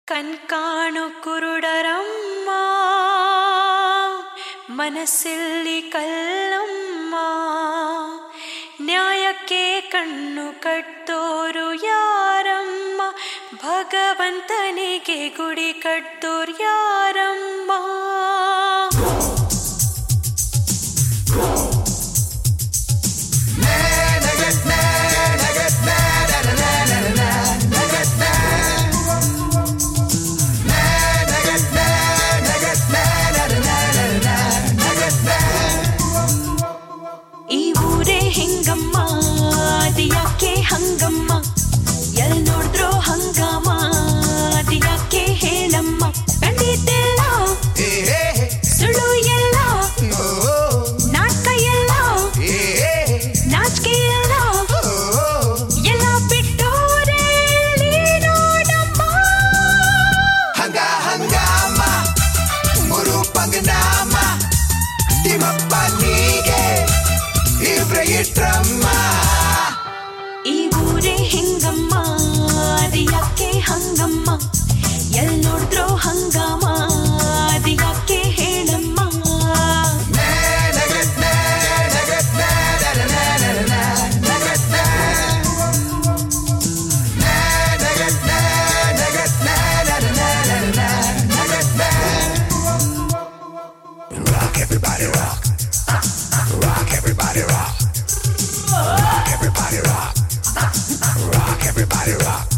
ಕಣ್ಕಾಣು ಕುರುಡರಮ್ಮ ಮನಸ್ಸಲ್ಲಿ ಕಲ್ಲಮ್ಮ, ನ್ಯಾಯಕ್ಕೆ ಕಣ್ಣು ಕಟ್ಟೋರು ಯಾರಮ್ಮ, ಭಗವಂತನಿಗೆ ಗುಡಿ ಕಟ್ಟೋರು ಯಾರಮ್ಮ. ಈ ಊರೇ ಹಿಂಗಮ್ಮ, ಅದ್ಯಾಕೆ ಹಂಗಮ್ಮ, ಎಲ್ ನೋಡಿದ್ರೋ ಹಂಗಾಮ, ಅದ್ಯಾಕೆ ಹೇಳಮ್ಮ. ಕಂಡಿದ್ದೆಲ್ಲ ಸುಳ್ಳು ಎಲ್ಲ, ನಾಟಕ ಎಲ್ಲ, ನಾಚಿಕೆ ಎಲ್ಲ, ಎಲ್ಲ ಬಿಟ್ಟೋರೇ ನೋಡಮ್ಮ. ಹಂಗಾಮ ಮುರು ಪಂಗನಾಮ ತಿಮ್ಮಪ್ಪ ನೀಗೆ ಇವ್ರೆ ಇಟ್ರಮ್ಮ. ಈ ಊರೇ ಹಿಂಗಮ್ಮ, ಅದ್ಯಾಕೆ ಹಂಗಮ್ಮ, ಎಲ್ ನೋಡಿದ್ರೋ ಹಂಗಾಮ, ಅದ್ಯಾಕೆ ಹೇಳಮ್ಮ. Rock, everybody rock. Rock, everybody rock. Rock, everybody rock. Rock, everybody rock.